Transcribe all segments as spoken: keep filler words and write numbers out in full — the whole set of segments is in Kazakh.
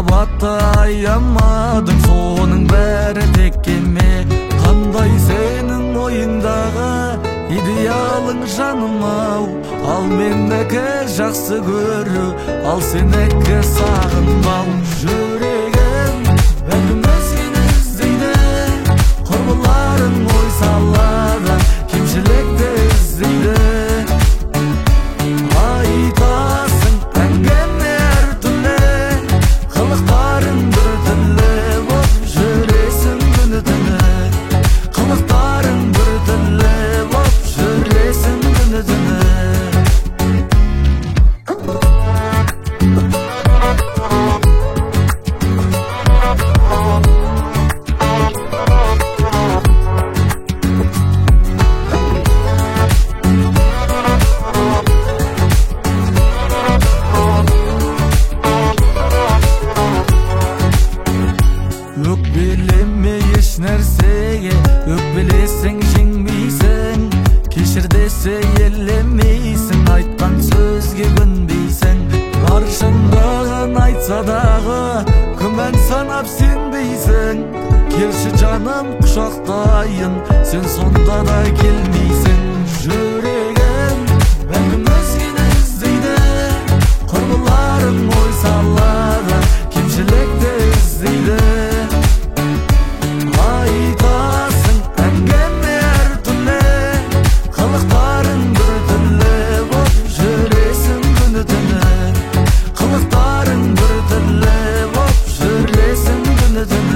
махабатты аямадың, соның бәрі тек еме. Қандай сенің ойыңдағы идеалың жаным-ау, ал мендікі жақсы көру, ал сенікі сағынбау. Жүрегім бәлкім өзгені іздейді, құрбыларың ой салады, кемшілікті іздейді. Айтасың әңгіме әртүрлі, қылықтарың бір түрлі боп жүресің күні-түні. Қылықтарың бір түрлі боп жүресің күні-түні. Өкпелеме еш нәрсеге, өкпелесең жеңбейсің. Кешір десе елемейсің, айтқан сөзге көнбейсің. Бар шындығын айтса дағы, күмән санап сенбейсің. Келші жаным құшақтайын, сен сонда да келмейсің. Жүрегім бәлкім өзгені іздейді, құрбыларың ой салады, кемшілікті іздейді. Айтасың әңгіме әртүрлі, қылықтарың бір түрлі боп жүресің күні-түні. Қылықтарың бір түрлі боп жүресің күні-түні.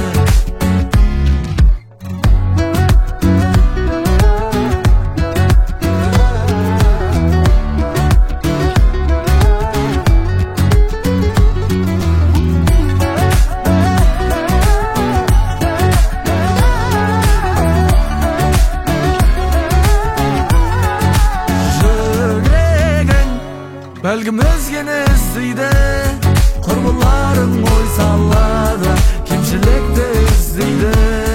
Бәлкім өзгені іздейді, құрбыларың ой салады, кемшілікті іздейді.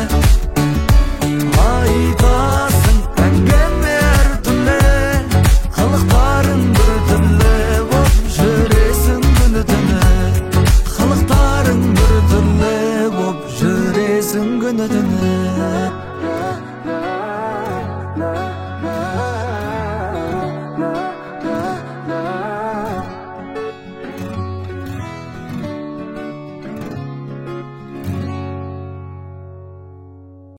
Айтасың әңгіме әртүрлі, қылықтарың бір түрлі боп жүресің күні-түні. Қылықтарың бір түрлі боп жүресің күні-түні.